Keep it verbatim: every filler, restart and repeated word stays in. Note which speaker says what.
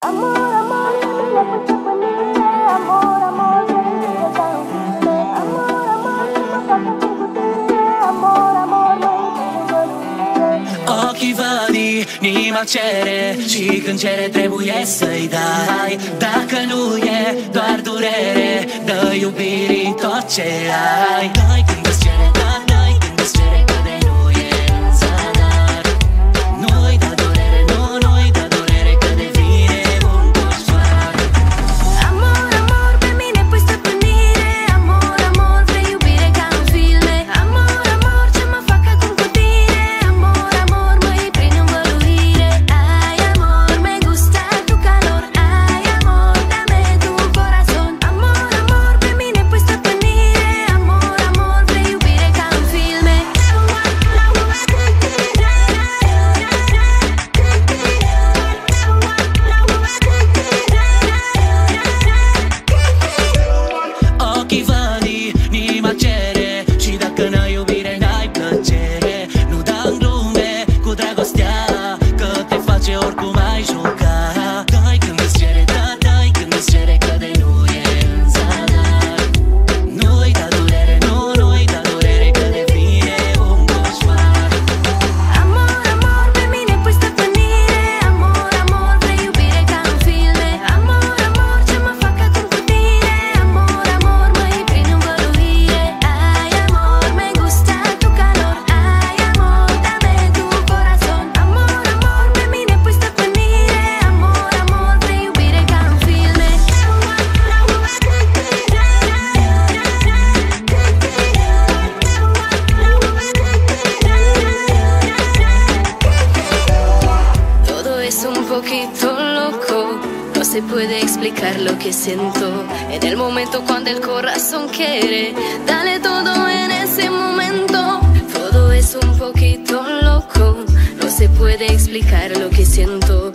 Speaker 1: Amor, amor, que me la puesto ponerle. Amor, amor, que me la tan firme. Amor, amor, que me fa discutere. Amor, amor, mai
Speaker 2: Ochii văd inima cere și când cere trebuie să-i dai. Dacă nu e doar durere, dă iubirii tot ce ai. Dai când îți cere, da, dai când îți cere, că de nu e în zadar. Nu-i da durere, nu, nu-i da durere, că devine un coșmar.
Speaker 1: Amor, amor, pe mine pui stăpânire. Amor, amor, vrei iubire ca în filme. Amor, amor, ce mă fac acum cu tine. Amor, amor, mă iei prin învăluire. Ay, amor, me gusta tu calor. Ay, amor, dame tu corazón. Amor, amor, pe mine pui stăpânire. Amor, amor, vrei iubire ca în filme.
Speaker 2: Ochii văd inima cere și dacă n-ai iubire n-ai plăcere. Nu da în glume cu dragostea, că te face oricum ai juca. Dai când îți cere, da, dai când îți cere, că de nu e în zadar. Nu-i da durere, nu, nu-i da durere, că devine un coșmar.
Speaker 1: Amor, amor, pe mine pui stăpânire. Amor, amor, vrei iubire ca în filme. Amor, amor, ce mă fac acum cu tine. Amor, amor, mă iei prin învăluire. Ay, amor, me gusta tu calor. Ay, amor, dame tu corazón. Amor, amor, pe mine pui stăpânire. Amor, amor, vrei iubire ca în filme. Todo es un poquito loco, no se puede explicar lo que siento. En el momento cuando el corazón quiere, dale todo en ese momento. Todo es un poquito loco, no se puede explicar lo que siento.